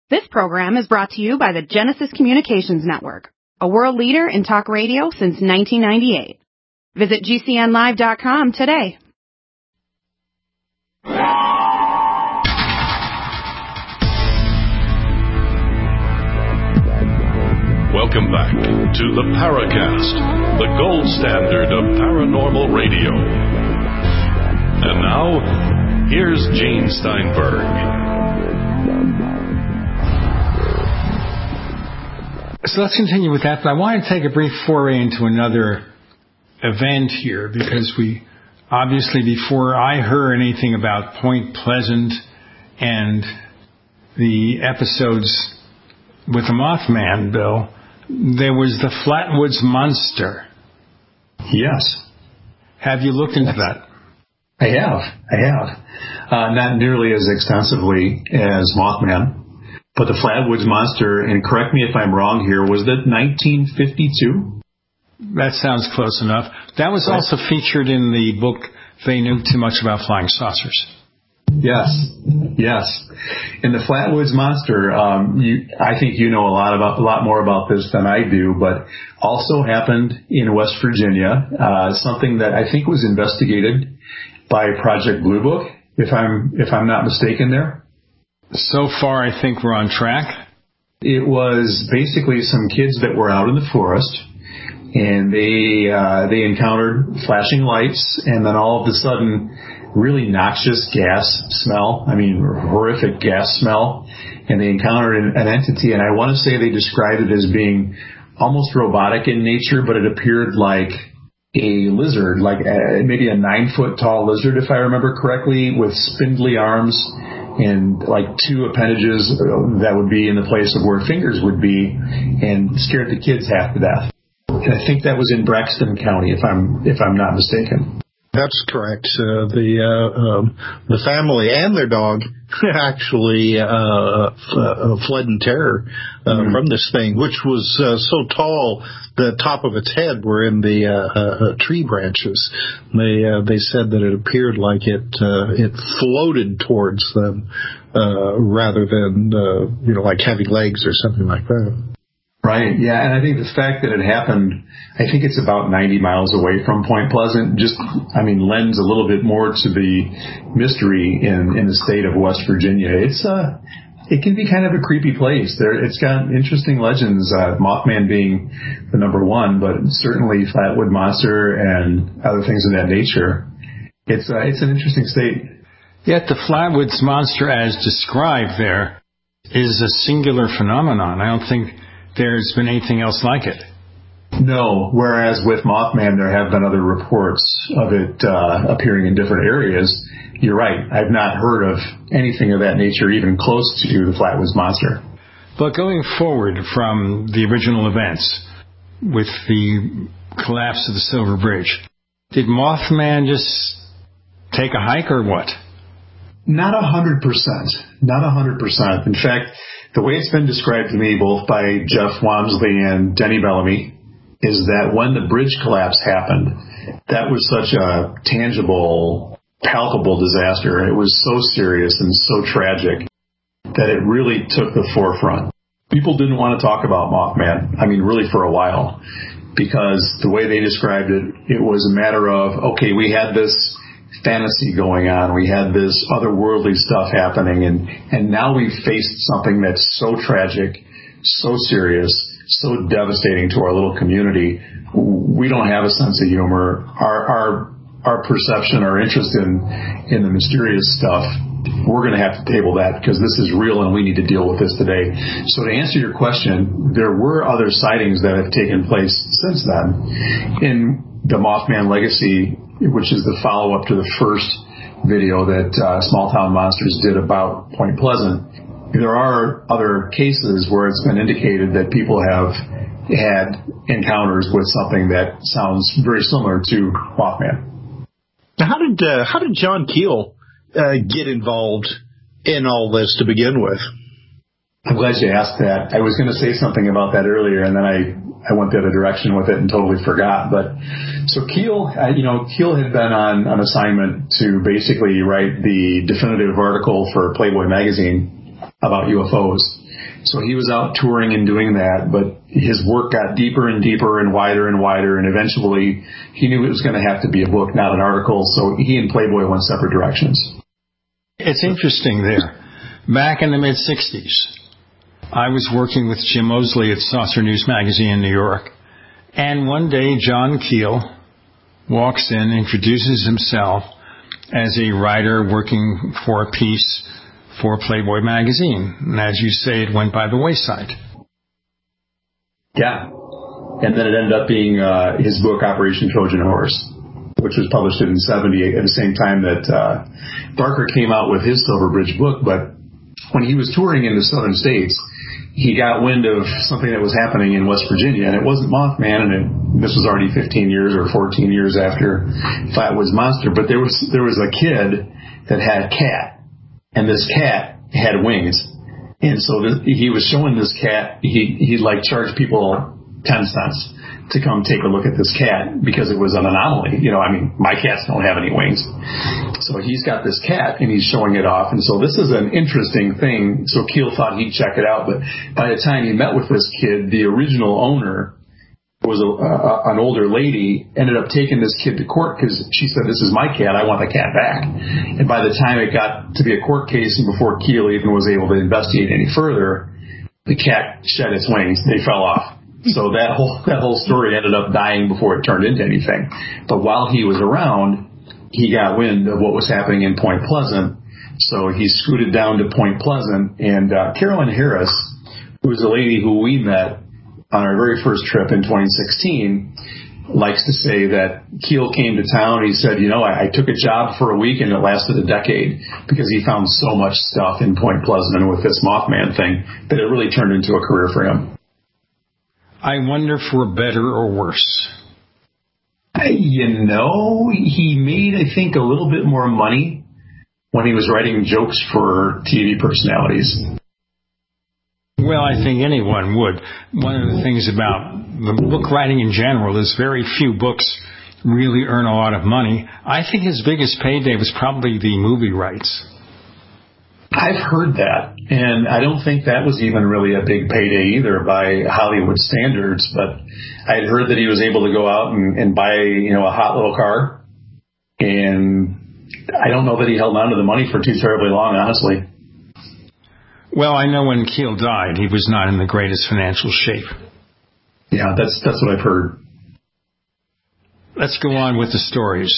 This program is brought to you by the Genesis Communications Network, a world leader in talk radio since 1998. Visit GCNlive.com today. Welcome back to the Paracast, the gold standard of paranormal radio. And now, here's Gene Steinberg. So let's continue with that, but I want to take a brief foray into another event here, because we, obviously, before I heard anything about Point Pleasant and the episodes with the Mothman, Bill, there was the Flatwoods Monster. Yes. Have you looked into that? I have. Not nearly as extensively as Mothman, but the Flatwoods Monster, and correct me if I'm wrong here, was that 1952? That sounds close enough. That was also featured in the book, They Knew Too Much About Flying Saucers. Yes. In the Flatwoods Monster, I think you know a lot more about this than I do, but also happened in West Virginia, something that I think was investigated by Project Blue Book, if I'm not mistaken there. So far, I think we're on track. It was basically some kids that were out in the forest, and they encountered flashing lights, and then all of a sudden, really noxious gas smell. I mean, horrific gas smell. And they encountered an entity, and I want to say they described it as being almost robotic in nature, but it appeared like a lizard, like maybe a 9-foot tall lizard, if I remember correctly, with spindly arms and like 2 appendages that would be in the place of where fingers would be, and scared the kids half to death. And I think that was in Braxton County, if I'm not mistaken. That's correct. The family and their dog actually fled in terror from this thing, which was so tall the top of its head were in the tree branches. They said that it appeared like it floated towards them rather than like having legs or something like that. Right, yeah, and I think the fact that it happened, I think it's about 90 miles away from Point Pleasant, lends a little bit more to the mystery in the state of West Virginia. It can be kind of a creepy place. It's got interesting legends, Mothman being the number one, but certainly Flatwood Monster and other things of that nature. It's an interesting state. Yet the Flatwoods Monster, as described there, is a singular phenomenon. I don't think there's been anything else like it. No, whereas with Mothman, there have been other reports of it appearing in different areas. You're right. I've not heard of anything of that nature even close to the Flatwoods Monster. But going forward from the original events with the collapse of the Silver Bridge, did Mothman just take a hike or what? Not 100%. Not 100%. In fact, the way it's been described to me, both by Jeff Wamsley and Denny Bellamy, is that when the bridge collapse happened, that was such a tangible, palpable disaster. It was so serious and so tragic that it really took the forefront. People didn't want to talk about Mothman, really for a while, because the way they described it, it was a matter of, okay, we had this fantasy going on. We had this otherworldly stuff happening, and now we've faced something that's so tragic, so serious, so devastating to our little community. We don't have a sense of humor. Our perception, our interest in the mysterious stuff, we're going to have to table that because this is real and we need to deal with this today. So to answer your question, there were other sightings that have taken place since then. In the Mothman Legacy, which is the follow-up to the first video that Small Town Monsters did about Point Pleasant, there are other cases where it's been indicated that people have had encounters with something that sounds very similar to Mothman. Now, how did John Keel get involved in all this to begin with? I'm glad you asked that. I was going to say something about that earlier, and then I went the other direction with it and totally forgot. But so Keel had been on assignment to basically write the definitive article for Playboy magazine about UFOs. So he was out touring and doing that, but his work got deeper and deeper and wider, and eventually he knew it was going to have to be a book, not an article, so he and Playboy went separate directions. It's interesting there. Back in the mid-'60s, I was working with Jim Moseley at Saucer News Magazine in New York, and one day John Keel walks in, introduces himself as a writer working for a piece for Playboy magazine. And as you say, it went by the wayside. Yeah. And then it ended up being his book, Operation Trojan Horse, which was published in 1978 at the same time that Barker came out with his Silver Bridge book. But when he was touring in the southern states, he got wind of something that was happening in West Virginia, and it wasn't Mothman, and this was already 15 years or 14 years after Flatwoods Monster, but there was a kid that had a cat, and this cat had wings, and so he was showing this cat, he'd like charge people 10 cents to come take a look at this cat because it was an anomaly. My cats don't have any wings. So he's got this cat and he's showing it off. And so this is an interesting thing. So Keel thought he'd check it out. But by the time he met with this kid, the original owner was an older lady, ended up taking this kid to court because she said, "This is my cat. I want the cat back." And by the time it got to be a court case and before Keel even was able to investigate any further, the cat shed its wings. They fell off. So that whole story ended up dying before it turned into anything. But while he was around, he got wind of what was happening in Point Pleasant. So he scooted down to Point Pleasant, and Carolyn Harris, who was a lady who we met on our very first trip in 2016, likes to say that Keel came to town. He said, I took a job for a week and it lasted a decade because he found so much stuff in Point Pleasant and with this Mothman thing that it really turned into a career for him. I wonder for better or worse. He made, I think, a little bit more money when he was writing jokes for TV personalities. Well, I think anyone would. One of the things about the book writing in general is very few books really earn a lot of money. I think his biggest payday was probably the movie rights. I've heard that, and I don't think that was even really a big payday either by Hollywood standards, but I'd heard that he was able to go out and buy, a hot little car, and I don't know that he held on to the money for too terribly long, honestly. Well, I know when Keel died, he was not in the greatest financial shape. Yeah, that's what I've heard. Let's go on with the stories.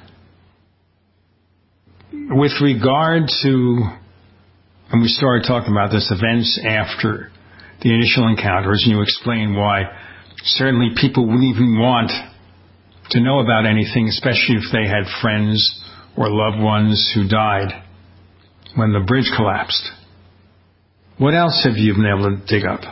With regard to... And we started talking about this, events after the initial encounters, and you explain why certainly people wouldn't even want to know about anything, especially if they had friends or loved ones who died when the bridge collapsed. What else have you been able to dig up?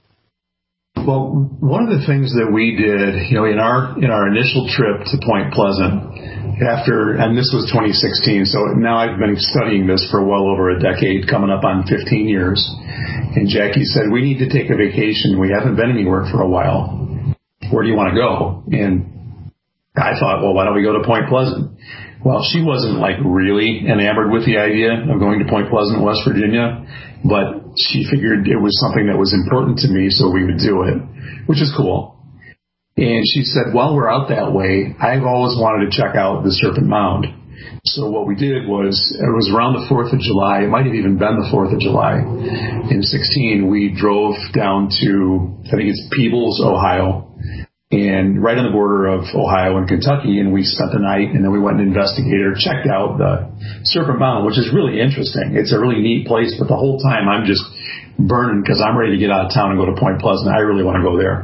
Well, one of the things that we did, in our initial trip to Point Pleasant, and this was 2016, so now I've been studying this for well over a decade, coming up on 15 years. And Jackie said, "We need to take a vacation. We haven't been anywhere for a while. Where do you want to go?" And I thought, well, why don't we go to Point Pleasant? Well, she wasn't really enamored with the idea of going to Point Pleasant, West Virginia, but she figured it was something that was important to me, so we would do it, which is cool. And she said, while we're out that way, I've always wanted to check out the Serpent Mound. So what we did was, it was around the 4th of July, it might have even been the 4th of July, in 2016, we drove down to, I think it's Peebles, Ohio, and right on the border of Ohio and Kentucky, and we spent the night, and then we went and investigated or checked out the Serpent Mound, which is really interesting. It's a really neat place, but the whole time I'm just burning because I'm ready to get out of town and go to Point Pleasant. I really want to go there.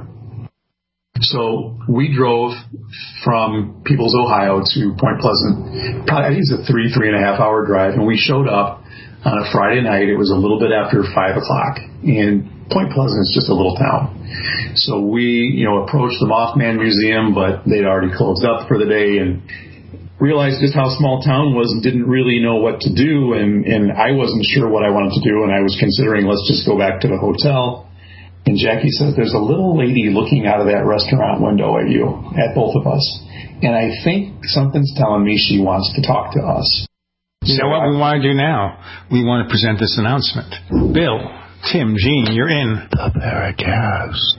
So we drove from Peebles, Ohio to Point Pleasant. Probably, I think it's a 3.5 hour drive, and we showed up on a Friday night. It was a little bit after 5 o'clock, and Point Pleasant is just a little town. So we, approached the Mothman Museum, but they'd already closed up for the day, and realized just how small town was and didn't really know what to do, and I wasn't sure what I wanted to do, and I was considering, let's just go back to the hotel. And Jackie says, there's a little lady looking out of that restaurant window at both of us. And I think something's telling me she wants to talk to us. You know what we want to do now? We want to present this announcement. Bill, Tim, Gene, you're in the Paracast.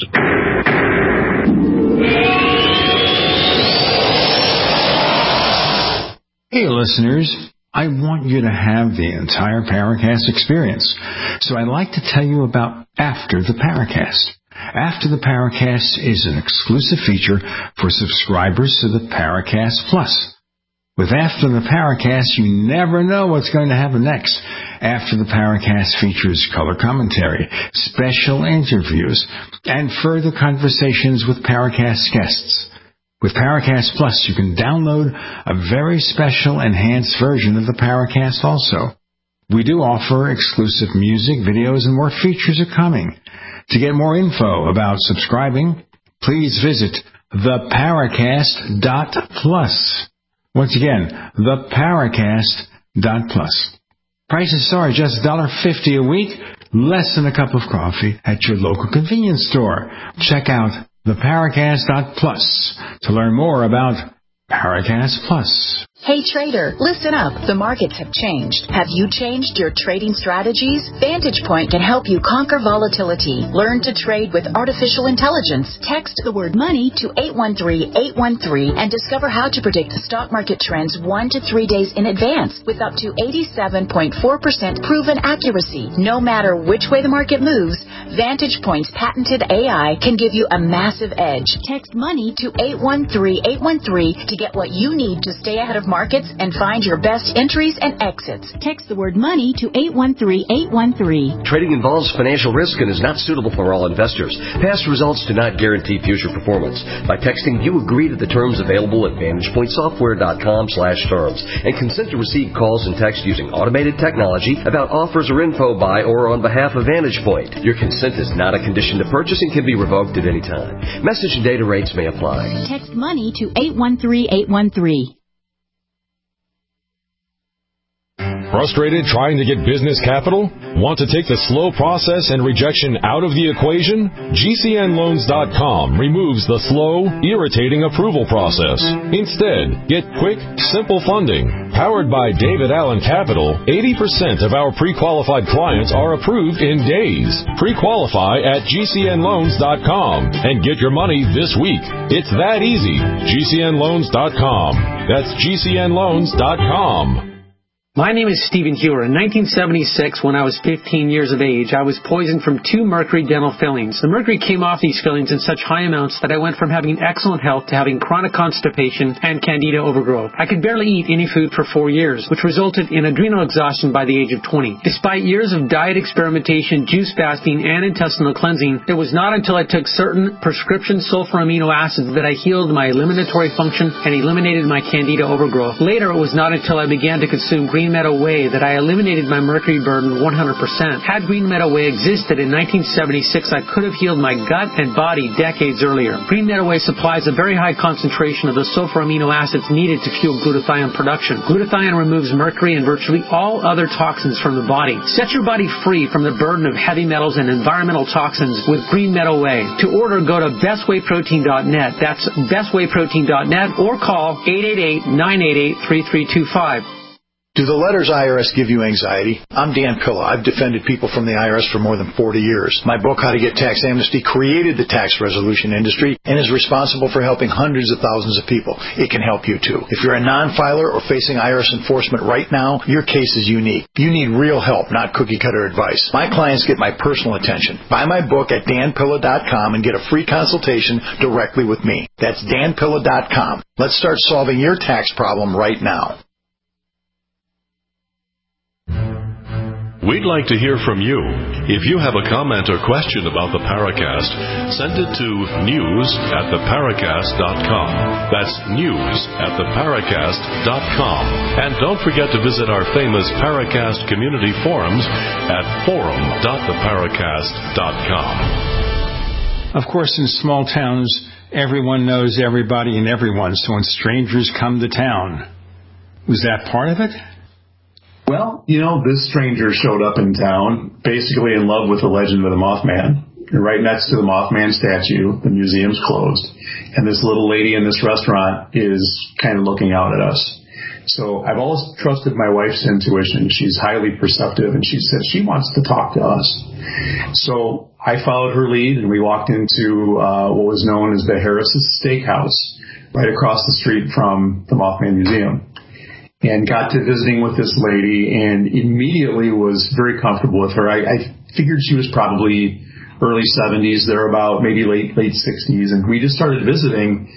Hey, listeners. I want you to have the entire Paracast experience. So I'd like to tell you about After the Paracast. After the Paracast is an exclusive feature for subscribers to the Paracast Plus. With After the Paracast, you never know what's going to happen next. After the Paracast features color commentary, special interviews, and further conversations with Paracast guests. With Paracast Plus, you can download a very special enhanced version of the Paracast also. We do offer exclusive music, videos, and more features are coming. To get more info about subscribing, please visit theparacast.plus. Once again, theparacast.plus. Prices are just $1.50 a week, less than a cup of coffee at your local convenience store. Check out theparacast.plus to learn more about Paracast Plus. Hey trader, listen up. The markets have changed. Have you changed your trading strategies? Vantage Point can help you conquer volatility. Learn to trade with artificial intelligence. Text the word money to 813-813 and discover how to predict the stock market trends 1 to 3 days in advance with up to 87.4% proven accuracy. No matter which way the market moves, Vantage Point's patented AI can give you a massive edge. Text money to 813-813 to get what you need to stay ahead of markets and find your best entries and exits. Text the word money to 813-813. Trading involves financial risk and is not suitable for all investors. Past results do not guarantee future performance. By texting, you agree to the terms available at VantagePointSoftware.com/terms and consent to receive calls and texts using automated technology about offers or info by or on behalf of Vantage Point. Your consent is not a condition to purchase and can be revoked at any time. Message and data rates may apply. Text money to 813-813. Frustrated trying to get business capital? Want to take the slow process and rejection out of the equation? GCNLoans.com removes the slow, irritating approval process. Instead, get quick, simple funding. Powered by David Allen Capital, 80% of our pre-qualified clients are approved in days. Pre-qualify at GCNLoans.com and get your money this week. It's that easy. GCNLoans.com. That's GCNLoans.com. My name is Stephen Hewer. In 1976, when I was 15 years of age, I was poisoned from 2 mercury dental fillings. The mercury came off these fillings in such high amounts that I went from having excellent health to having chronic constipation and candida overgrowth. I could barely eat any food for 4 years, which resulted in adrenal exhaustion by the age of 20. Despite years of diet experimentation, juice fasting, and intestinal cleansing, it was not until I took certain prescription sulfur amino acids that I healed my eliminatory function and eliminated my candida overgrowth. Later, it was not until I began to consume Green Meadow Whey that I eliminated my mercury burden 100%. Had Green Meadow Whey existed in 1976, I could have healed my gut and body decades earlier. Green Meadow Whey supplies a very high concentration of the sulfur amino acids needed to fuel glutathione production. Glutathione removes mercury and virtually all other toxins from the body. Set your body free from the burden of heavy metals and environmental toxins with Green Meadow Whey. To order, go to bestwayprotein.net. That's bestwayprotein.net or call 888-988-3325. Do the letters IRS give you anxiety? I'm Dan Pilla. I've defended people from the IRS for more than 40 years. My book, How to Get Tax Amnesty, created the tax resolution industry and is responsible for helping hundreds of thousands of people. It can help you too. If you're a non-filer or facing IRS enforcement right now, your case is unique. You need real help, not cookie-cutter advice. My clients get my personal attention. Buy my book at danpilla.com and get a free consultation directly with me. That's danpilla.com. Let's start solving your tax problem right now. We'd like to hear from you. If you have a comment or question about the Paracast, send it to news@theparacast.com. That's news@theparacast.com. And don't forget to visit our famous Paracast community forums at forum.theparacast.com. Of course, in small towns, everyone knows everybody and everyone, so when strangers come to town, was that part of it? Well, this stranger showed up in town, basically in love with the legend of the Mothman. And right next to the Mothman statue, the museum's closed. And this little lady in this restaurant is kind of looking out at us. So I've always trusted my wife's intuition. She's highly perceptive, and she said she wants to talk to us. So I followed her lead, and we walked into what was known as the Harris's Steakhouse, right across the street from the Mothman Museum, and got to visiting with this lady, and immediately was very comfortable with her. I figured she was probably early 70s, thereabout, maybe late 60s, and we just started visiting,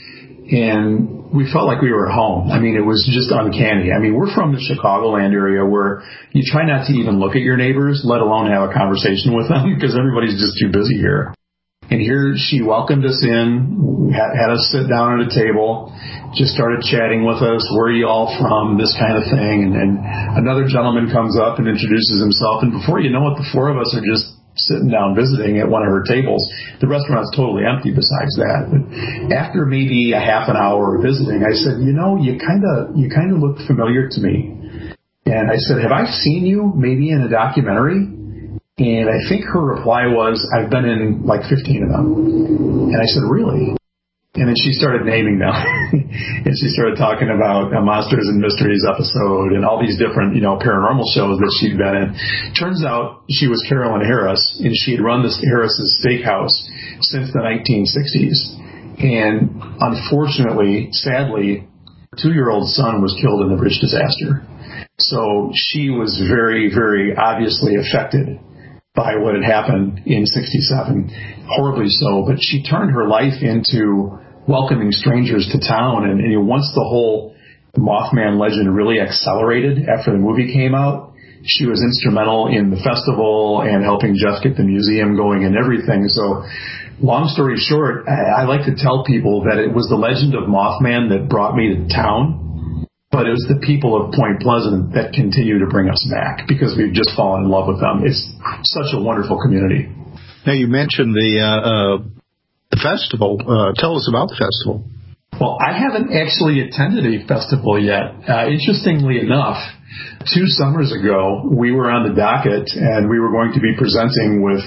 and we felt like we were at home. I mean, it was just uncanny. I mean, we're from the Chicagoland area where you try not to even look at your neighbors, let alone have a conversation with them, because everybody's just too busy here. And here she welcomed us in, had us sit down at a table, just started chatting with us. Where are you all from? This kind of thing. And another gentleman comes up and introduces himself. And before you know it, the four of us are just sitting down visiting at one of her tables. The restaurant's totally empty besides that. But after maybe a half an hour of visiting, I said, you kind of look familiar to me. And I said, have I seen you maybe in a documentary? And I think her reply was, I've been in like 15 of them. And I said, really? And then she started naming them. And she started talking about a Monsters and Mysteries episode and all these different, paranormal shows that she'd been in. Turns out she was Carolyn Harris, and she had run this Harris's Steakhouse since the 1960s. And unfortunately, sadly, her 2-year-old son was killed in the bridge disaster. So she was very, very obviously affected by what had happened in 67, horribly so. But she turned her life into welcoming strangers to town. And once the whole Mothman legend really accelerated after the movie came out, she was instrumental in the festival and helping Jeff get the museum going and everything. So long story short, I like to tell people that it was the legend of Mothman that brought me to town. But it was the people of Point Pleasant that continue to bring us back because we've just fallen in love with them. It's such a wonderful community. Now, you mentioned the festival. Tell us about the festival. Well, I haven't actually attended a festival yet. Interestingly enough, 2 summers ago, we were on the docket, and we were going to be presenting with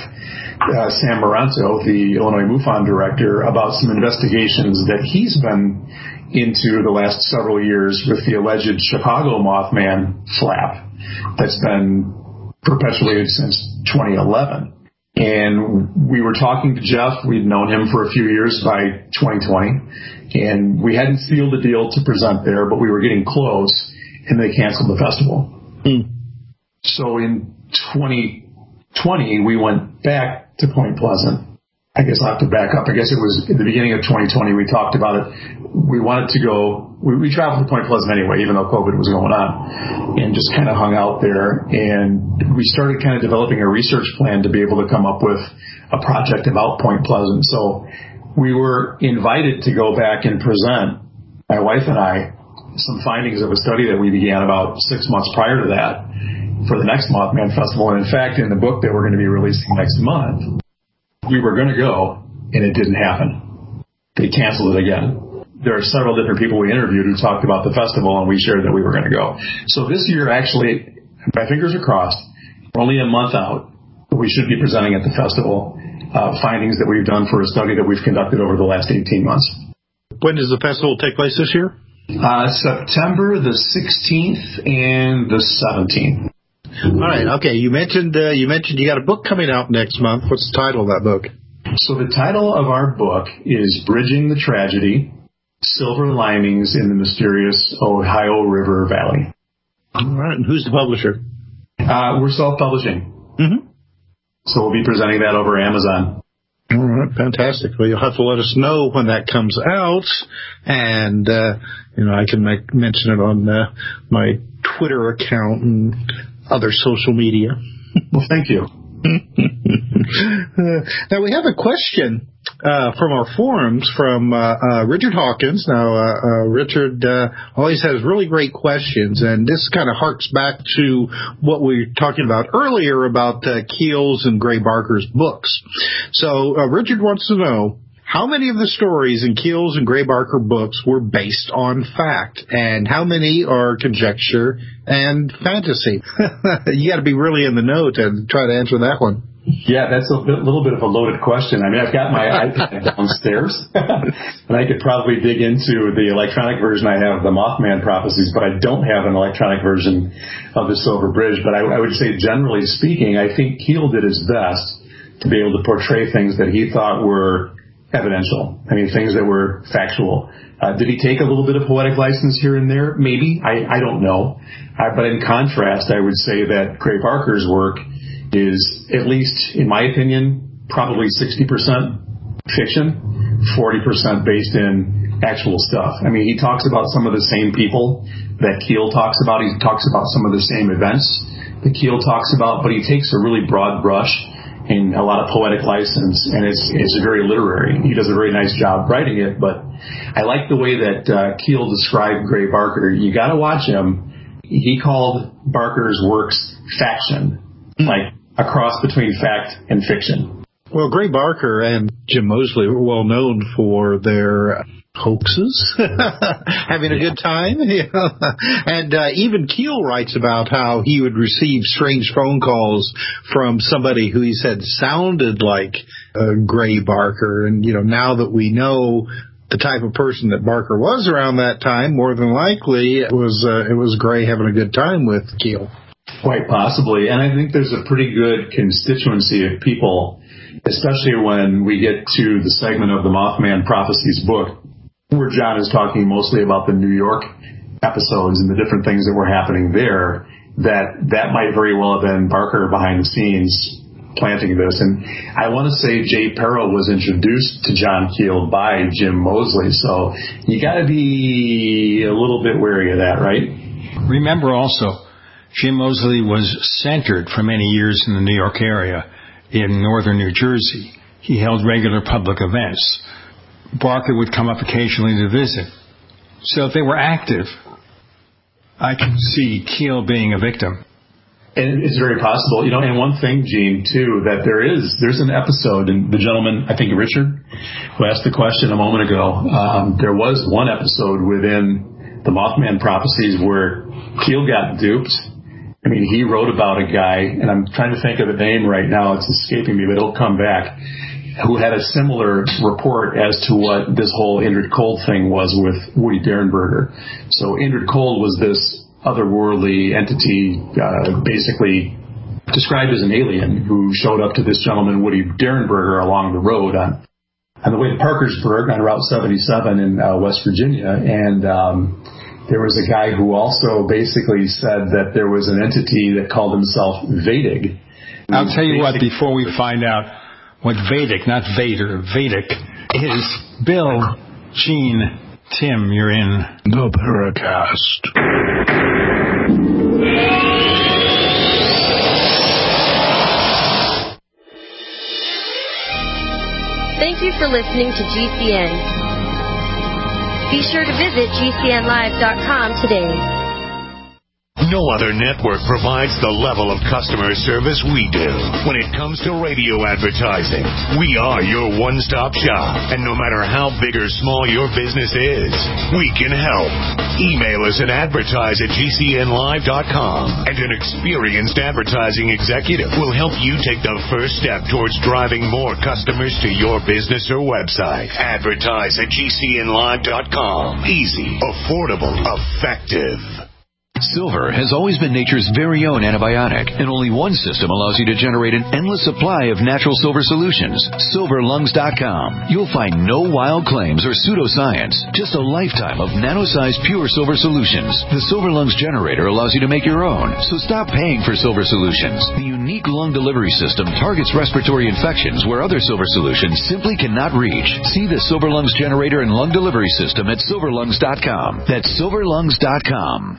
Sam Marento, the Illinois MUFON director, about some investigations that he's been into the last several years with the alleged Chicago Mothman flap that's been perpetuated since 2011. And we were talking to Jeff. We'd known him for a few years by 2020, and we hadn't sealed the deal to present there, but we were getting close, and they canceled the festival. So in 2020, we went back to Point Pleasant. I guess I'll have to back up. I guess it was in the beginning of 2020 we talked about it. We wanted to go, we traveled to Point Pleasant anyway, even though COVID was going on, and just kind of hung out there. And we started kind of developing a research plan to be able to come up with a project about Point Pleasant. So we were invited to go back and present, my wife and I, some findings of a study that we began about 6 months prior to that for the next Mothman Festival. And in fact, in the book that we're going to be releasing next month, we were going to go, and it didn't happen. They canceled it again. There are several different people we interviewed who talked about the festival, and we shared that we were going to go. So this year, actually, my fingers are crossed, we're only a month out, but we should be presenting at the festival findings that we've done for a study that we've conducted over the last 18 months. When does the festival take place this year? September the 16th and the 17th. All right. Okay. You mentioned you got a book coming out next month. What's the title of that book? So the title of our book is Bridging the Tragedy: Silver Linings in the Mysterious Ohio River Valley. All right. And who's the publisher? We're self-publishing. Mm-hmm. So we'll be presenting that over Amazon. All right. Fantastic. Well, you'll have to let us know when that comes out, and I can mention it on my Twitter account and other social media. Well, thank you. Now, we have a question from our forums from Richard Hawkins. Now, Richard always has really great questions, and this kind of harks back to what we were talking about earlier about Keel's and Gray Barker's books. So, Richard wants to know, how many of the stories in Keel's and Gray Barker books were based on fact, and how many are conjecture and fantasy? You got to be really in the know to try to answer that one. Yeah, that's a little bit of a loaded question. I mean, I've got my iPad downstairs, and I could probably dig into the electronic version I have of the Mothman Prophecies, but I don't have an electronic version of the Silver Bridge. But I would say, generally speaking, I think Keel did his best to be able to portray things that he thought were evidential. I mean, things that were factual. Did he take a little bit of poetic license here and there? Maybe. I don't know. But in contrast, I would say that Gray Barker's work is, at least in my opinion, probably 60% fiction, 40% based in actual stuff. I mean, he talks about some of the same people that Keel talks about. He talks about some of the same events that Keel talks about, but he takes a really broad brush and a lot of poetic license, and it's very literary. He does a very nice job writing it, but I like the way that Keel described Gray Barker. You got to watch him. He called Barker's works faction, like a cross between fact and fiction. Well, Gray Barker and Jim Moseley were well known for their hoaxes, having a good time. And even Keel writes about how he would receive strange phone calls from somebody who he said sounded like Gray Barker. And, now that we know the type of person that Barker was around that time, more than likely it was Gray having a good time with Keel. Quite possibly. And I think there's a pretty good constituency of people, especially when we get to the segment of the Mothman Prophecies book, where John is talking mostly about the New York episodes and the different things that were happening there, that might very well have been Barker behind the scenes planting this. And I want to say Jay Perro was introduced to John Keel by Jim Moseley, so you got to be a little bit wary of that, right? Remember also, Jim Moseley was centered for many years in the New York area, in northern New Jersey. He held regular public events. Barker would come up occasionally to visit. So if they were active, I can see Keel being a victim. And it's very possible, and one thing, Gene, too, that there's an episode, and the gentleman, I think Richard, who asked the question a moment ago, there was one episode within the Mothman Prophecies where Keel got duped. I mean, he wrote about a guy, and I'm trying to think of the name right now, it's escaping me, but it'll come back, who had a similar report as to what this whole Indrid Cold thing was with Woody Derenberger. So Indrid Cold was this otherworldly entity, basically described as an alien, who showed up to this gentleman, Woody Derenberger, along the road on the way to Parkersburg on Route 77 in West Virginia, and there was a guy who also basically said that there was an entity that called himself Vedic. I'll tell you what, before we find out what Vedic, not Vader, Vedic is, Bill, Gene, Tim, you're in the Paracast. Thank you for listening to GCN. Be sure to visit GCNlive.com today. No other network provides the level of customer service we do when it comes to radio advertising. We are your one-stop shop, and no matter how big or small your business is, we can help. Email us at advertise@GCNlive.com, and an experienced advertising executive will help you take the first step towards driving more customers to your business or website. Advertise@GCNlive.com. Easy, affordable, effective. Silver has always been nature's very own antibiotic, and only one system allows you to generate an endless supply of natural silver solutions. SilverLungs.com. You'll find no wild claims or pseudoscience, just a lifetime of nano-sized pure silver solutions. The Silver Lungs generator allows you to make your own, so stop paying for silver solutions. The unique lung delivery system targets respiratory infections where other silver solutions simply cannot reach. See the Silver Lungs generator and lung delivery system at SilverLungs.com. That's SilverLungs.com.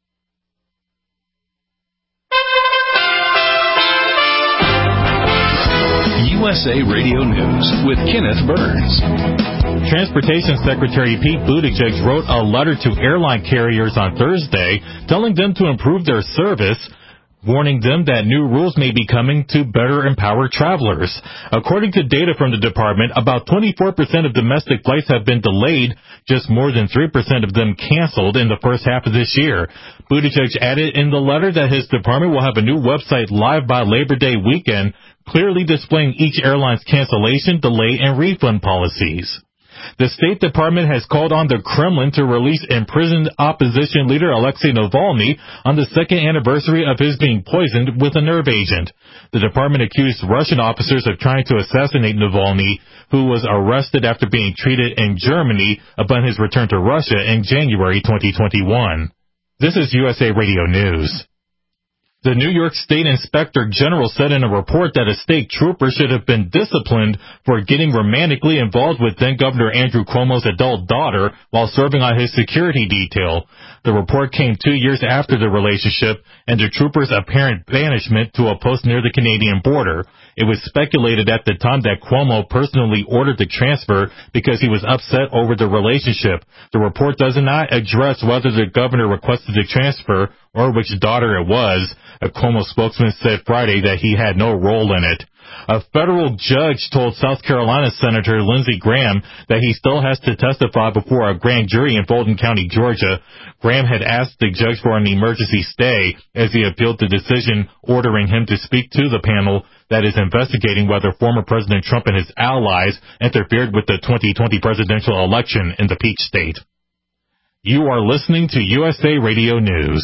USA Radio News with Kenneth Burns. Transportation Secretary Pete Buttigieg wrote a letter to airline carriers on Thursday telling them to improve their service, warning them that new rules may be coming to better empower travelers. According to data from the department, about 24% of domestic flights have been delayed, just more than 3% of them canceled in the first half of this year. Buttigieg added in the letter that his department will have a new website live by Labor Day weekend, clearly displaying each airline's cancellation, delay, and refund policies. The State Department has called on the Kremlin to release imprisoned opposition leader Alexei Navalny on the second anniversary of his being poisoned with a nerve agent. The department accused Russian officers of trying to assassinate Navalny, who was arrested after being treated in Germany upon his return to Russia in January 2021. This is USA Radio News. The New York State Inspector General said in a report that a state trooper should have been disciplined for getting romantically involved with then-Governor Andrew Cuomo's adult daughter while serving on his security detail. The report came 2 years after the relationship and the trooper's apparent banishment to a post near the Canadian border. It was speculated at the time that Cuomo personally ordered the transfer because he was upset over the relationship. The report does not address whether the governor requested the transfer or which daughter it was. A Cuomo spokesman said Friday that he had no role in it. A federal judge told South Carolina Senator Lindsey Graham that he still has to testify before a grand jury in Fulton County, Georgia. Graham had asked the judge for an emergency stay as he appealed the decision ordering him to speak to the panel that is investigating whether former President Trump and his allies interfered with the 2020 presidential election in the Peach State. You are listening to USA Radio News.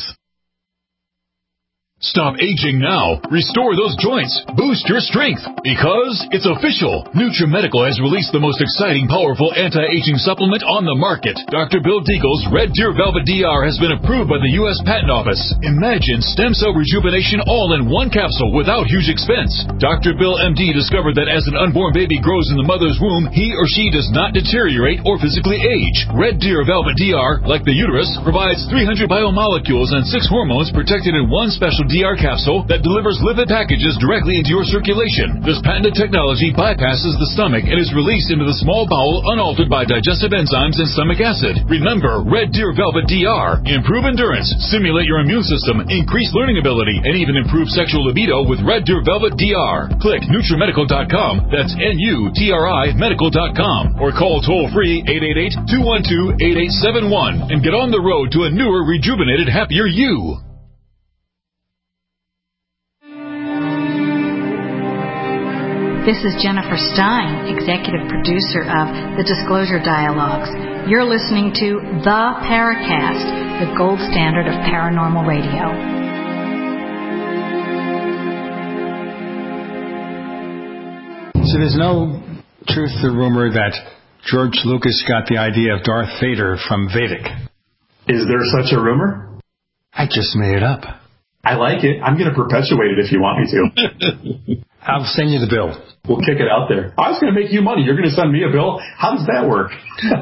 Stop aging now. Restore those joints. Boost your strength. Because it's official. NutriMedical has released the most exciting, powerful anti-aging supplement on the market. Dr. Bill Deagle's Red Deer Velvet DR has been approved by the U.S. Patent Office. Imagine stem cell rejuvenation all in one capsule without huge expense. Dr. Bill MD discovered that as an unborn baby grows in the mother's womb, he or she does not deteriorate or physically age. Red Deer Velvet DR, like the uterus, provides 300 biomolecules and 6 hormones protected in one special DR capsule that delivers lipid packages directly into your circulation. This patented technology bypasses the stomach and is released into the small bowel unaltered by digestive enzymes and stomach acid. Remember, Red Deer Velvet DR. Improve endurance, stimulate your immune system, increase learning ability, and even improve sexual libido with Red Deer Velvet DR. Click NutriMedical.com, that's NUTRI Medical.com, or call toll-free 888-212-8871 and get on the road to a newer, rejuvenated, happier you. This is Jennifer Stein, executive producer of The Disclosure Dialogues. You're listening to The Paracast, the gold standard of paranormal radio. So there's no truth to the rumor that George Lucas got the idea of Darth Vader from Vedic. Is there such a rumor? I just made it up. I like it. I'm going to perpetuate it if you want me to. I'll send you the bill. We'll kick it out there. I was going to make you money. You're going to send me a bill? How does that work?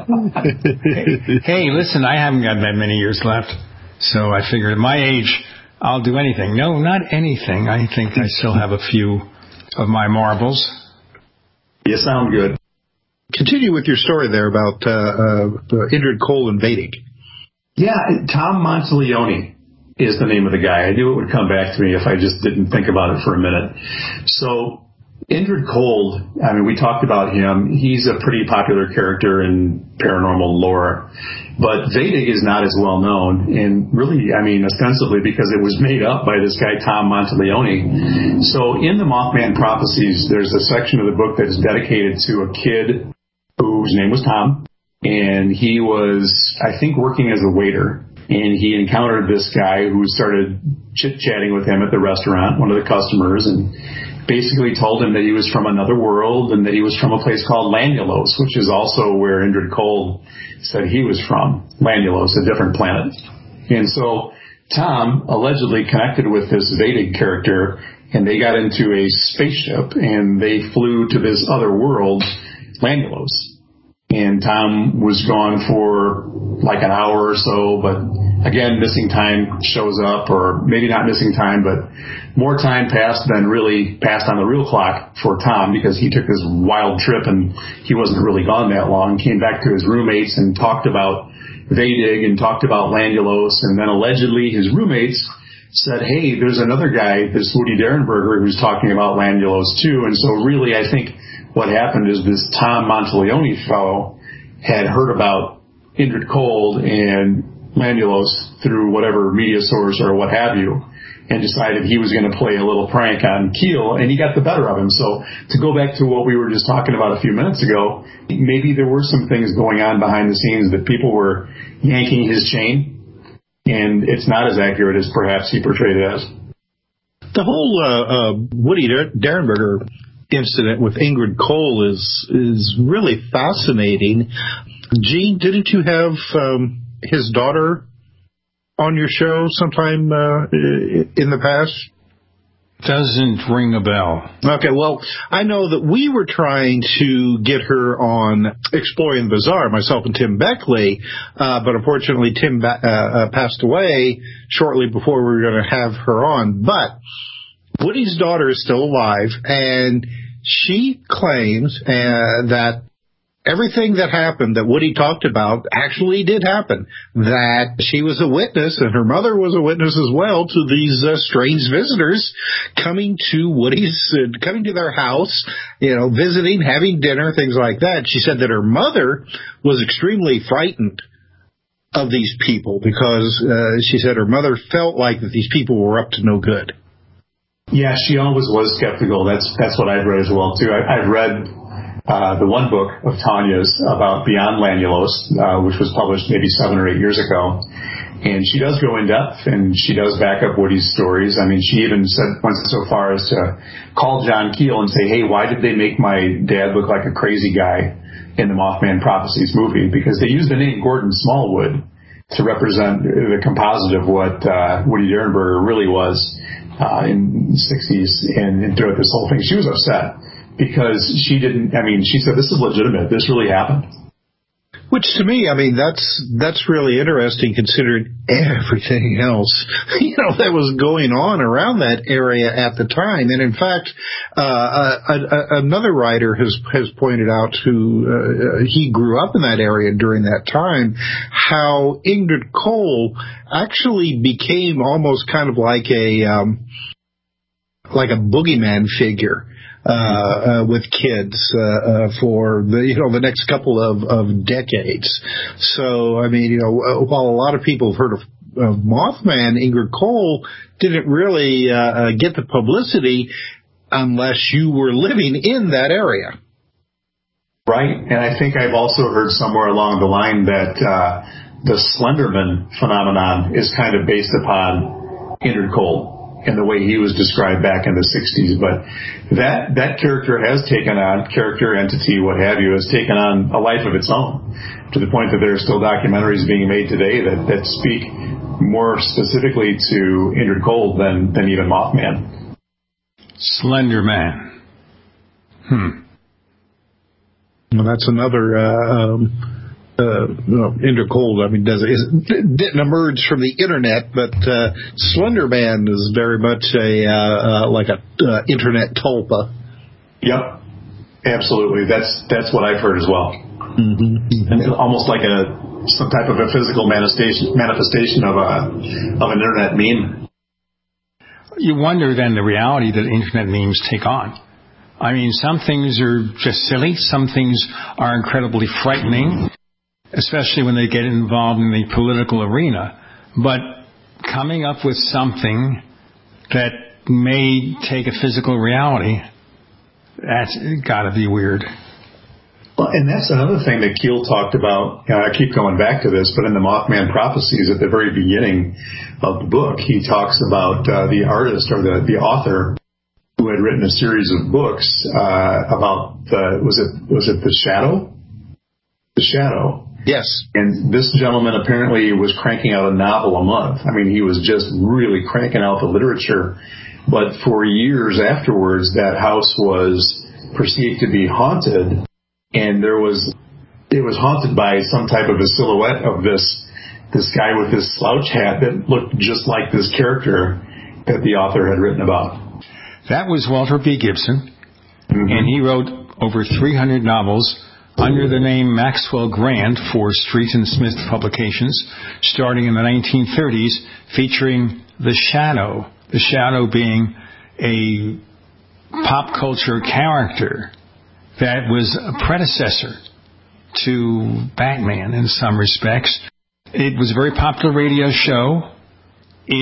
Hey, listen, I haven't got that many years left. So I figured at my age, I'll do anything. No, not anything. I think I still have a few of my marbles. You sound good. Continue with your story there about Indrid Cold and Vedic. Yeah, Tom Monteleone is the name of the guy. I knew it would come back to me if I just didn't think about it for a minute. So Indrid Cold, I mean, we talked about him. He's a pretty popular character in paranormal lore. But Vedic is not as well known, and really, I mean, ostensibly because it was made up by this guy, Tom Monteleone. So in the Mothman Prophecies, there's a section of the book that is dedicated to a kid whose name was Tom, and he was, I think, working as a waiter. And he encountered this guy who started chit-chatting with him at the restaurant, one of the customers, and basically told him that he was from another world and that he was from a place called Lanulos, which is also where Indrid Cold said he was from. Lanulos, a different planet. And so Tom allegedly connected with this Vedic character, and they got into a spaceship, and they flew to this other world, Lanulos. And Tom was gone for like an hour or so, but again, missing time shows up, or maybe not missing time, but more time passed than really passed on the real clock for Tom, because he took this wild trip and he wasn't really gone that long. Came back to his roommates and talked about Vedic and talked about Lanulos, and then allegedly his roommates said, hey, there's another guy, this Woody Derenberger, who's talking about Lanulos too. And so really, I think what happened is this Tom Monteleone fellow had heard about Indrid Cold and Lanulos through whatever media source or what have you. and decided he was going to play a little prank on Keel, and he got the better of him. So to go back to what we were just talking about a few minutes ago, maybe there were some things going on behind the scenes that people were yanking his chain, and it's not as accurate as perhaps he portrayed it as. The whole Woody Derenberger incident with Ingrid Cole is really fascinating. Gene, didn't you have his daughter on your show sometime in the past? Doesn't ring a bell. Okay, well, I know that we were trying to get her on Exploring the Bizarre, myself and Tim Beckley, but unfortunately Tim passed away shortly before we were going to have her on. But Woody's daughter is still alive, and she claims that everything that happened that Woody talked about actually did happen, that she was a witness, and her mother was a witness as well, to these strange visitors coming to their house, visiting, having dinner, things like that. She said that her mother was extremely frightened of these people because she said her mother felt like that these people were up to no good. Yeah, she always was skeptical. That's what I've read as well, too. I've read the one book of Tanya's about Beyond Lanulos, which was published maybe 7 or 8 years ago. And she does go in depth, and she does back up Woody's stories. I mean, she even went so far as to call John Keel and say, hey, why did they make my dad look like a crazy guy in the Mothman Prophecies movie? Because they used the name Gordon Smallwood to represent the composite of what Woody Derenberger really was in the 60s and throughout this whole thing. She was upset because she said, this is legitimate. This really happened. Which to me, that's really interesting considering everything else, that was going on around that area at the time. And in fact, another writer has pointed out who he grew up in that area during that time, how Ingrid Cole actually became almost kind of like a boogeyman figure. With kids for the next couple of decades. So, while a lot of people have heard of Mothman, Ingrid Cole didn't really get the publicity unless you were living in that area. Right, and I think I've also heard somewhere along the line that the Slenderman phenomenon is kind of based upon Ingrid Cole and the way he was described back in the 60s. But that character has taken on, character, entity, what have you, has taken on a life of its own, to the point that there are still documentaries being made today that speak more specifically to Ingrid Cole than even Mothman. Slender Man. Well, that's another... Ingrid Cole, didn't emerge from the internet, but Slender Man is very much a internet tulpa. Yep, absolutely. That's what I've heard as well. Mm-hmm. And almost like some type of a physical manifestation of an internet meme. You wonder then the reality that internet memes take on. Some things are just silly. Some things are incredibly frightening, especially when they get involved in the political arena. But coming up with something that may take a physical reality, that's got to be weird. Well, and that's another thing that Keel talked about. I keep going back to this, but in the Mothman Prophecies at the very beginning of the book, he talks about the artist or the author who had written a series of books about was it The Shadow? The Shadow. Yes. And this gentleman apparently was cranking out a novel a month. He was just really cranking out the literature. But for years afterwards, that house was perceived to be haunted, and it was haunted by some type of a silhouette of this guy with this slouch hat that looked just like this character that the author had written about. That was Walter B. Gibson, and he wrote over 300 novels under the name Maxwell Grant for Street and Smith Publications, starting in the 1930s, featuring The Shadow. The Shadow being a pop culture character that was a predecessor to Batman in some respects. It was a very popular radio show. It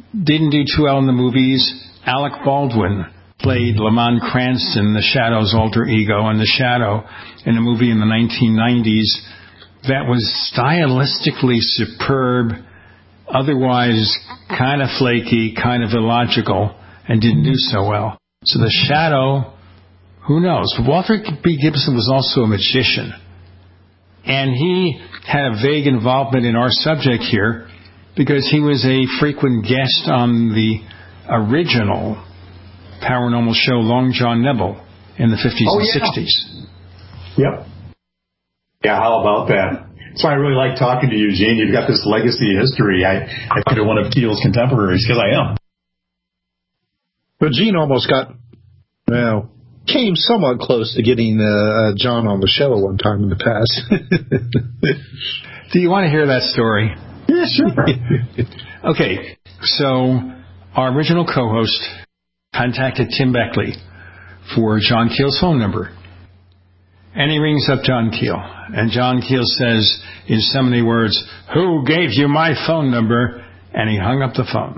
didn't do too well in the movies. Alec Baldwin played Lamont Cranston, the Shadow's alter ego, and the Shadow in a movie in the 1990s that was stylistically superb, otherwise kind of flaky, kind of illogical, and didn't do so well. So the Shadow, who knows? Walter B. Gibson was also a magician, and he had a vague involvement in our subject here because he was a frequent guest on the original paranormal show Long John Nebel in the 50s and 60s. Yep. Yeah, how about that? That's why I really like talking to you, Gene. You've got this legacy history. I think you're one of Keel's contemporaries, because I am. But Gene almost came somewhat close to getting John on the show one time in the past. Do you want to hear that story? Yeah, sure. Okay, so our original co-host contacted Tim Beckley for John Keel's phone number. And he rings up John Keel. And John Keel says, in so many words, "Who gave you my phone number?" And he hung up the phone.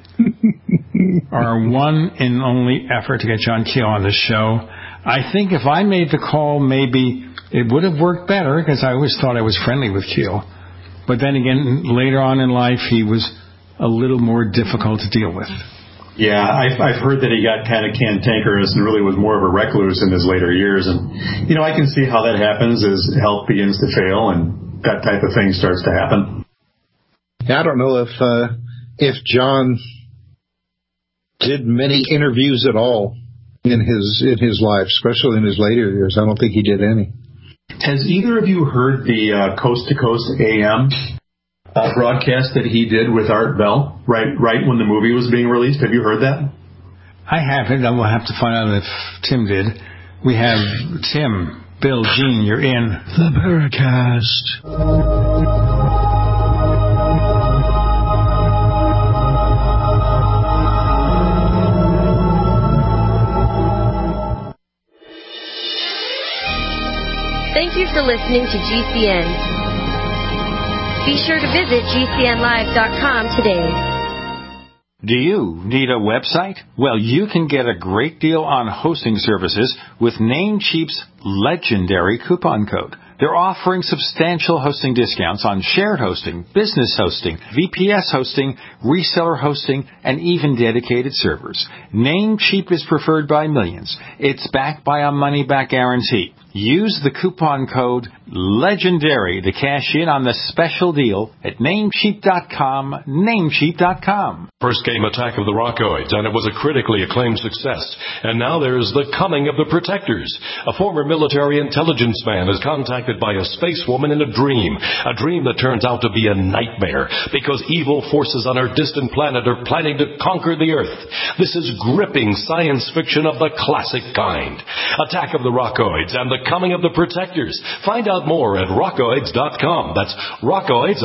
Our one and only effort to get John Keel on the show. I think if I made the call, maybe it would have worked better, because I always thought I was friendly with Keel. But then again, later on in life, he was a little more difficult to deal with. Yeah, I've heard that he got kind of cantankerous and really was more of a recluse in his later years. And, I can see how that happens as health begins to fail and that type of thing starts to happen. I don't know if John did many interviews at all in his life, especially in his later years. I don't think he did any. Has either of you heard the Coast to Coast AM broadcast that he did with Art Bell right when the movie was being released? Have you heard that? I haven't. I will have to find out if Tim did. We have Tim, Bill, Gene, you're in the Paracast. Thank you for listening to GCN. Be sure to visit GCNlive.com today. Do you need a website? Well, you can get a great deal on hosting services with Namecheap's legendary coupon code. They're offering substantial hosting discounts on shared hosting, business hosting, VPS hosting, reseller hosting, and even dedicated servers. Namecheap is preferred by millions. It's backed by a money-back guarantee. Use the coupon code LEGENDARY to cash in on the special deal at Namecheap.com, Namecheap.com. First came Attack of the Rockoids, and it was a critically acclaimed success. And now there's The Coming of the Protectors. A former military intelligence man is contacted by a space woman in a dream that turns out to be a nightmare because evil forces on our distant planet are planning to conquer the Earth. This is gripping science fiction of the classic kind. Attack of the Rockoids and The Coming of the Protectors. Find out more at rockoids.com. That's Rockoids,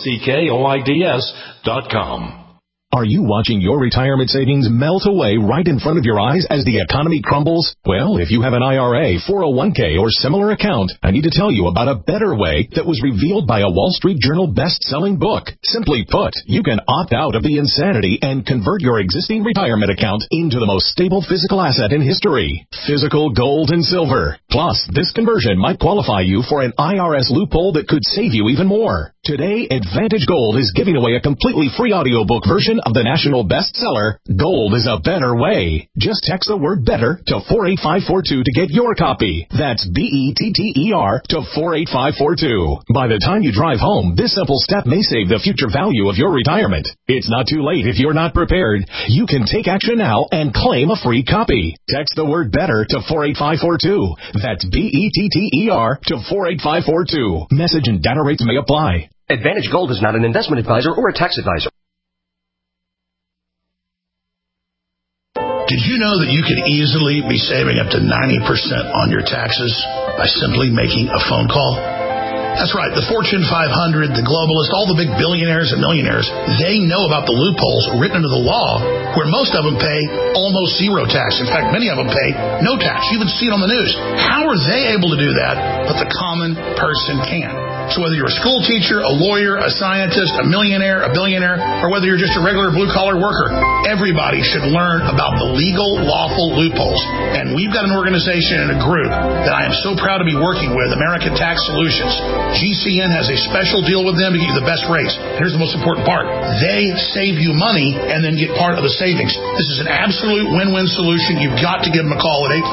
ROCKOIDS.com. Are you watching your retirement savings melt away right in front of your eyes as the economy crumbles? Well, if you have an IRA, 401k, or similar account, I need to tell you about a better way that was revealed by a Wall Street Journal best-selling book. Simply put, you can opt out of the insanity and convert your existing retirement account into the most stable physical asset in history, physical gold and silver. Plus, this conversion might qualify you for an IRS loophole that could save you even more. Today, Advantage Gold is giving away a completely free audiobook version of the national bestseller, Gold is a Better Way. Just text the word BETTER to 48542 to get your copy. That's BETTER to 48542. By the time you drive home, this simple step may save the future value of your retirement. It's not too late if you're not prepared. You can take action now and claim a free copy. Text the word BETTER to 48542. That's BETTER to 48542. Message and data rates may apply. Advantage Gold is not an investment advisor or a tax advisor. Did you know that you could easily be saving up to 90% on your taxes by simply making a phone call? That's right. The Fortune 500, the globalists, all the big billionaires and millionaires, they know about the loopholes written into the law where most of them pay almost zero tax. In fact, many of them pay no tax. You even see it on the news. How are they able to do that, but the common person can't? So whether you're a school teacher, a lawyer, a scientist, a millionaire, a billionaire, or whether you're just a regular blue-collar worker, everybody should learn about the legal, lawful loopholes. And we've got an organization and a group that I am so proud to be working with, American Tax Solutions. GCN has a special deal with them to get you the best rates. Here's the most important part. They save you money and then get part of the savings. This is an absolute win-win solution. You've got to give them a call at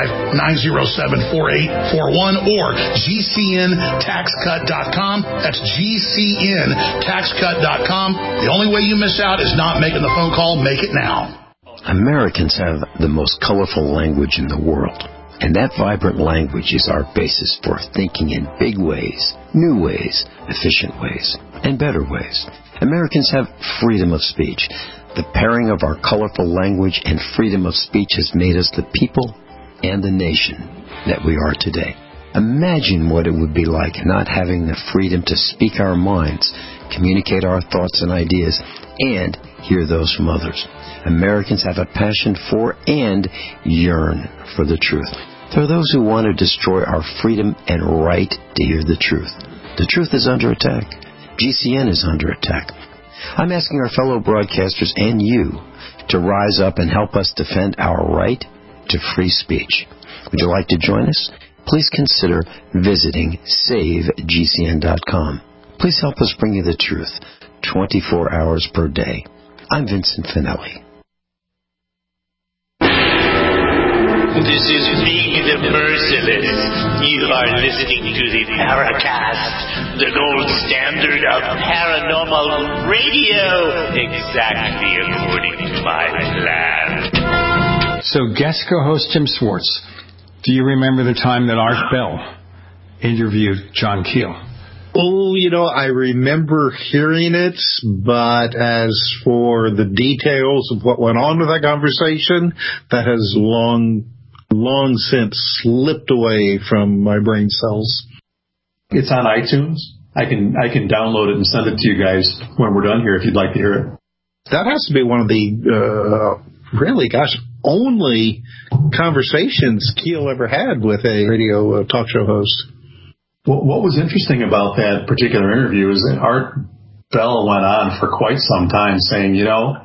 855-907-4841 or GCNTaxCut.com. That's GCNTaxCut.com. The only way you miss out is not making the phone call. Make it now. Americans have the most colorful language in the world. And that vibrant language is our basis for thinking in big ways, new ways, efficient ways, and better ways. Americans have freedom of speech. The pairing of our colorful language and freedom of speech has made us the people and the nation that we are today. Imagine what it would be like not having the freedom to speak our minds, communicate our thoughts and ideas, and hear those from others. Americans have a passion for and yearn for the truth. There are those who want to destroy our freedom and right to hear the truth. The truth is under attack. GCN is under attack. I'm asking our fellow broadcasters and you to rise up and help us defend our right to free speech. Would you like to join us? Please consider visiting SaveGCN.com. Please help us bring you the truth 24 hours per day. I'm Vincent Finelli. This is Big the Merciless. You are listening to the Paracast, the gold standard of paranormal radio, exactly according to my plan. So guest co-host Jim Swartz, do you remember the time that Art Bell interviewed John Keel? Oh, I remember hearing it, but as for the details of what went on with that conversation, that has long since slipped away from my brain cells. It's on iTunes. I can download it and send it to you guys when we're done here if you'd like to hear it. That has to be one of the only conversations Keel ever had with a radio talk show host. What was interesting about that particular interview is that Art Bell went on for quite some time saying,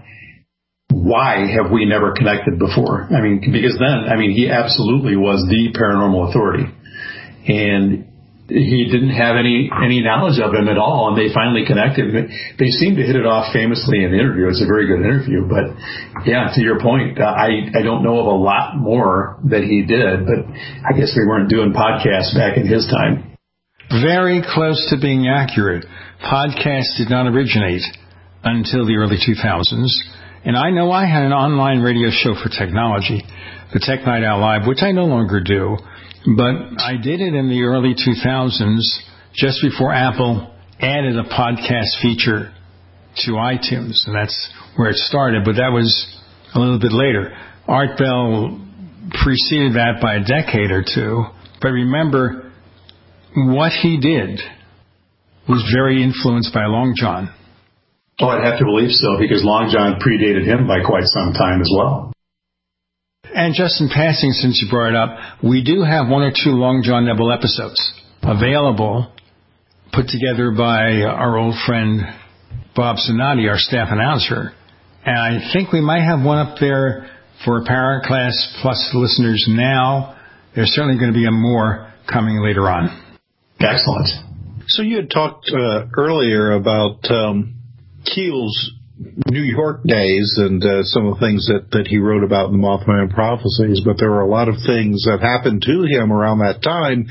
why have we never connected before? Because then, he absolutely was the paranormal authority. And he didn't have any knowledge of him at all, and they finally connected. They seemed to hit it off famously in the interview. It's a very good interview. But, yeah, to your point, I don't know of a lot more that he did, but I guess we weren't doing podcasts back in his time. Very close to being accurate. Podcasts did not originate until the early 2000s. And I know I had an online radio show for technology, the Tech Night Owl Live, which I no longer do. But I did it in the early 2000s, just before Apple added a podcast feature to iTunes. And that's where it started. But that was a little bit later. Art Bell preceded that by a decade or two. But remember, what he did was very influenced by Long John. Oh, I'd have to believe so, because Long John predated him by quite some time as well. And just in passing, since you brought it up, we do have one or two Long John Nebel episodes available, put together by our old friend Bob Sonati, our staff announcer. And I think we might have one up there for Paraclass Plus listeners now. There's certainly going to be more coming later on. Excellent. So you had talked earlier about Keel's New York days and some of the things that he wrote about in the Mothman Prophecies, but there were a lot of things that happened to him around that time.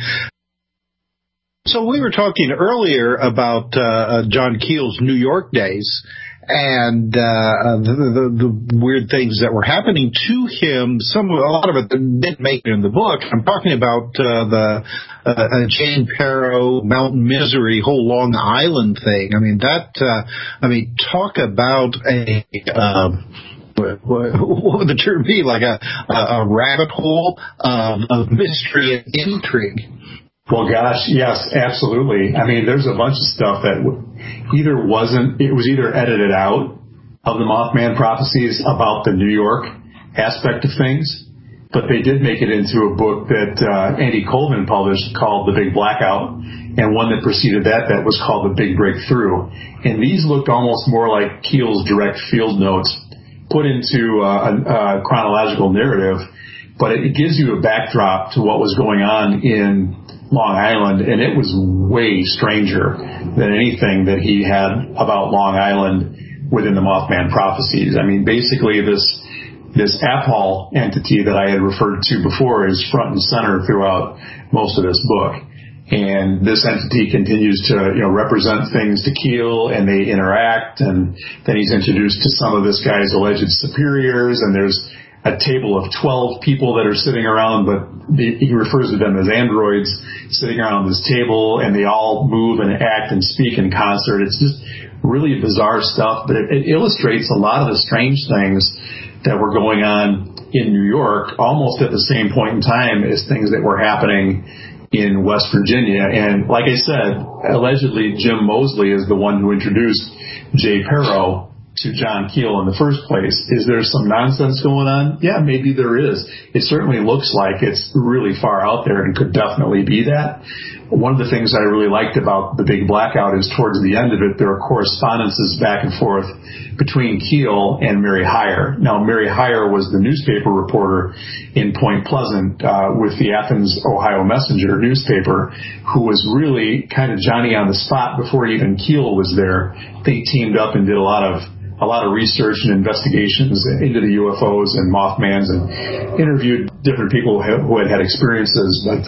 So we were talking earlier about John Keel's New York days and the weird things that were happening to him. A lot of it didn't make it in the book. I'm talking about the Jane Perrow Mountain Misery whole Long Island thing. Talk about what would the term be? Like a rabbit hole of mystery and intrigue. Well, gosh, yes, absolutely. There's a bunch of stuff that was either edited out of the Mothman Prophecies about the New York aspect of things, but they did make it into a book that Andy Coleman published called The Big Blackout, and one that preceded that was called The Big Breakthrough. And these looked almost more like Keel's direct field notes put into a chronological narrative, but it gives you a backdrop to what was going on in Long Island, and it was way stranger than anything that he had about Long Island within the Mothman prophecies. I mean, basically this APOL entity that I had referred to before is front and center throughout most of this book. And this entity continues to, represent things to Keel, and they interact, and then he's introduced to some of this guy's alleged superiors, and there's a table of 12 people that are sitting around, but he refers to them as androids sitting around this table, and they all move and act and speak in concert. It's just really bizarre stuff, but it illustrates a lot of the strange things that were going on in New York almost at the same point in time as things that were happening in West Virginia. And like I said, allegedly Jim Moseley is the one who introduced Jay Perro to John Keel in the first place. Is there some nonsense going on? Yeah, maybe there is. It certainly looks like it's really far out there and could definitely be that. One of the things I really liked about The Big Blackout is towards the end of it, there are correspondences back and forth between Keel and Mary Hyre. Now, Mary Hyre was the newspaper reporter in Point Pleasant with the Athens, Ohio Messenger newspaper, who was really kind of Johnny on the spot before even Keel was there. They teamed up and did a lot of research and investigations into the UFOs and Mothmans and interviewed different people who had experiences. But,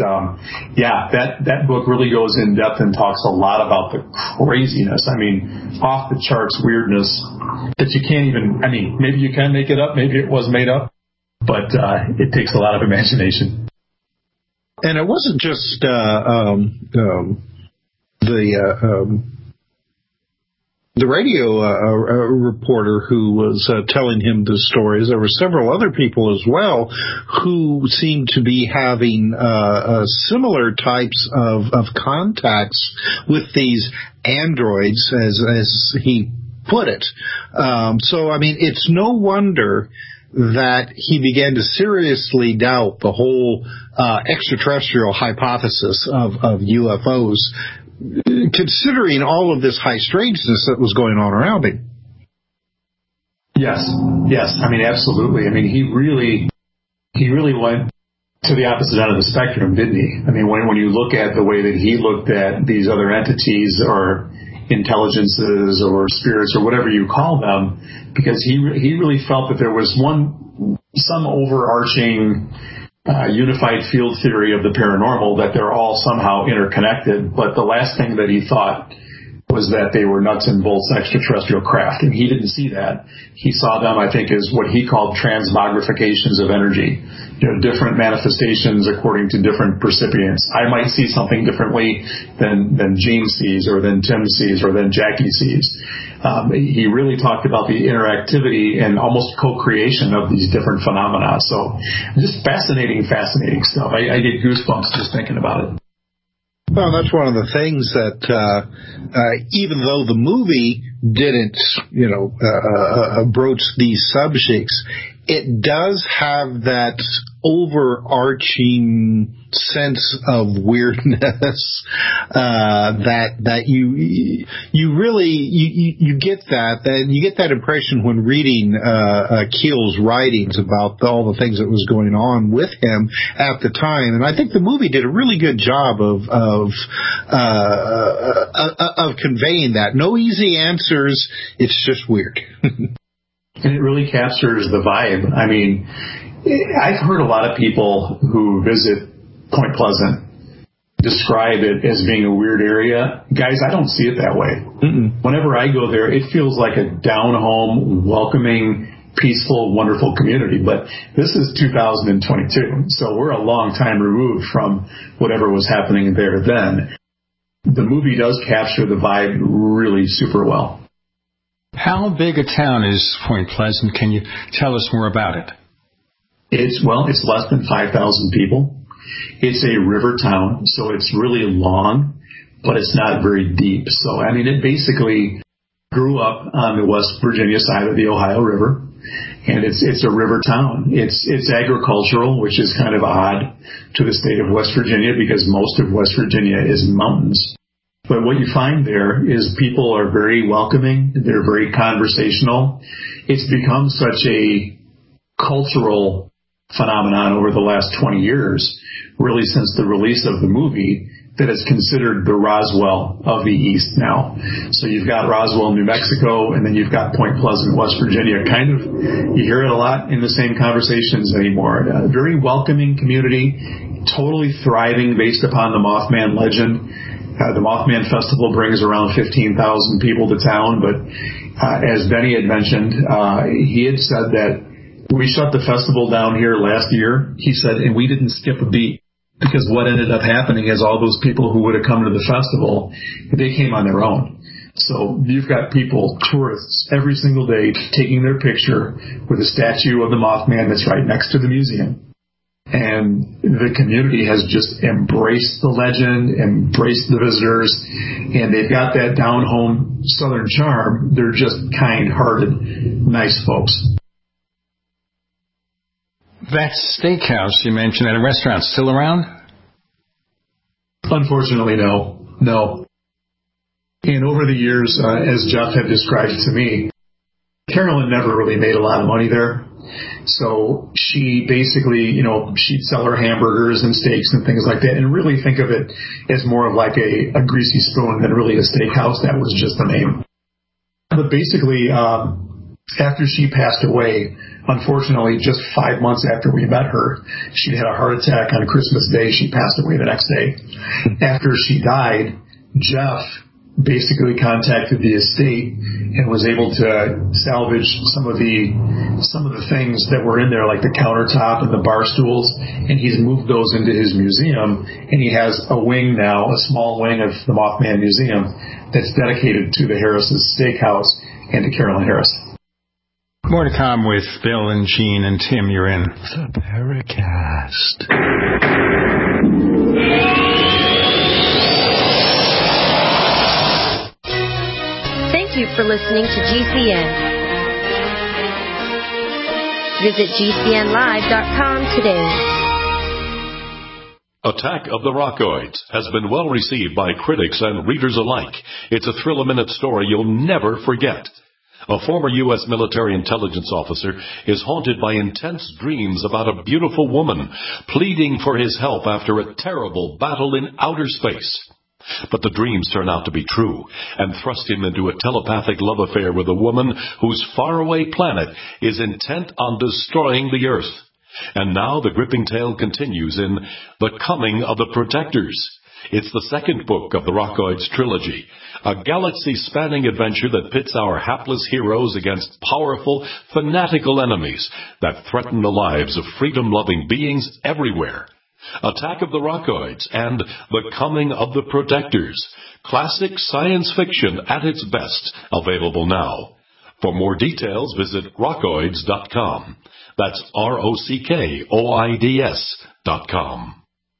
that book really goes in depth and talks a lot about the craziness. I mean, off the charts weirdness that you can't even, maybe you can make it up. Maybe it was made up, but it takes a lot of imagination. And it wasn't just the radio reporter who was telling him the stories. There were several other people as well who seemed to be having similar types of contacts with these androids, as he put it. It's no wonder that he began to seriously doubt the whole extraterrestrial hypothesis of UFOs, considering all of this high strangeness that was going on around him. Yes. Absolutely. He really went to the opposite end of the spectrum, didn't he? When you look at the way that he looked at these other entities or intelligences or spirits or whatever you call them, because he really felt that there was some overarching unified field theory of the paranormal, that they're all somehow interconnected. But the last thing that he thought was that they were nuts and bolts extraterrestrial craft, and he didn't see that. He saw them, I think, as what he called transmogrifications of energy, different manifestations according to different percipients. I might see something differently than Gene sees, or than Tim sees, or than Jackie sees. He really talked about the interactivity and almost co-creation of these different phenomena. So just fascinating stuff. I get goosebumps just thinking about it. Well, that's one of the things that, even though the movie didn't, broach these subjects, it does have that overarching sense of weirdness that you really get that, and you get that impression when reading Keel's writings about all the things that was going on with him at the time. And I think the movie did a really good job of conveying that. No easy answers. It's just weird. And it really captures the vibe. I've heard a lot of people who visit Point Pleasant describe it as being a weird area. Guys, I don't see it that way. Whenever I go there, it feels like a down-home, welcoming, peaceful, wonderful community. But this is 2022, so we're a long time removed from whatever was happening there then. The movie does capture the vibe really super well. How big a town is Point Pleasant? Can you tell us more about it? It's less than 5,000 people. It's a river town, so it's really long, but it's not very deep. So, it basically grew up on the West Virginia side of the Ohio River. And it's a river town. It's agricultural, which is kind of odd to the state of West Virginia because most of West Virginia is mountains. But what you find there is people are very welcoming. They're very conversational. It's become such a cultural phenomenon over the last 20 years, really since the release of the movie, that it's considered the Roswell of the East now. So you've got Roswell, New Mexico, and then you've got Point Pleasant, West Virginia. Kind of, you hear it a lot in the same conversations anymore. A very welcoming community, totally thriving based upon the Mothman legend. The Mothman Festival brings around 15,000 people to town, but as Benny had mentioned, he had said that we shut the festival down here last year, he said, and we didn't skip a beat. Because what ended up happening is all those people who would have come to the festival, they came on their own. So you've got people, tourists, every single day taking their picture with a statue of the Mothman that's right next to the museum. And the community has just embraced the legend, embraced the visitors, and they've got that down-home Southern charm. They're just kind-hearted, nice folks. That steakhouse you mentioned at a restaurant still around? Unfortunately, no. And over the years, as Jeff had described to me, Carolyn never really made a lot of money there. So she basically, she'd sell her hamburgers and steaks and things like that, and really think of it as more of like a greasy spoon than really a steakhouse. That was just the name. But basically, after she passed away, unfortunately, just 5 months after we met her, she had a heart attack on Christmas Day. She passed away the next day. After she died, Jeff basically contacted the estate and was able to salvage some of the things that were in there, like the countertop and the bar stools, and he's moved those into his museum, and he has a wing now, a small wing of the Mothman Museum that's dedicated to the Harris's Steakhouse and to Carolyn Harris. More to come with Bill and Gene and Tim. You're in The Paracast. Thank you for listening to GCN. Visit GCNlive.com today. Attack of the Rockoids has been well received by critics and readers alike. It's a thrill-a-minute story you'll never forget. A former U.S. military intelligence officer is haunted by intense dreams about a beautiful woman pleading for his help after a terrible battle in outer space. But the dreams turn out to be true and thrust him into a telepathic love affair with a woman whose faraway planet is intent on destroying the Earth. And now the gripping tale continues in The Coming of the Protectors. It's the second book of the Rockoids trilogy, a galaxy-spanning adventure that pits our hapless heroes against powerful, fanatical enemies that threaten the lives of freedom-loving beings everywhere. Attack of the Rockoids and The Coming of the Protectors, classic science fiction at its best, available now. For more details, visit rockoids.com. That's ROCKOIDS.com.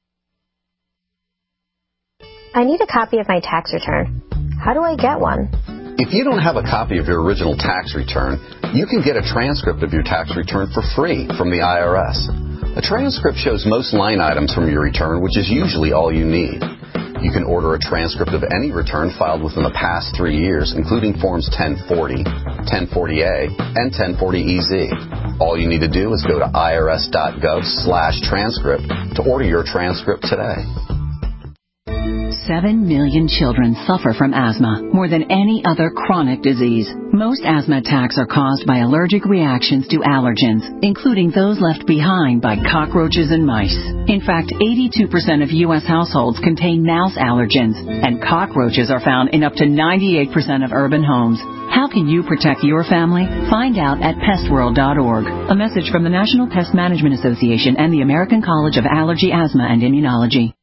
I need a copy of my tax return. How do I get one? If you don't have a copy of your original tax return, you can get a transcript of your tax return for free from the IRS. A transcript shows most line items from your return, which is usually all you need. You can order a transcript of any return filed within the past 3 years, including Forms 1040, 1040A, and 1040EZ. All you need to do is go to irs.gov/transcript to order your transcript today. 7 million children suffer from asthma, more than any other chronic disease. Most asthma attacks are caused by allergic reactions to allergens, including those left behind by cockroaches and mice. In fact, 82% of U.S. households contain mouse allergens, and cockroaches are found in up to 98% of urban homes. How can you protect your family? Find out at pestworld.org. A message from the National Pest Management Association and the American College of Allergy, Asthma, and Immunology.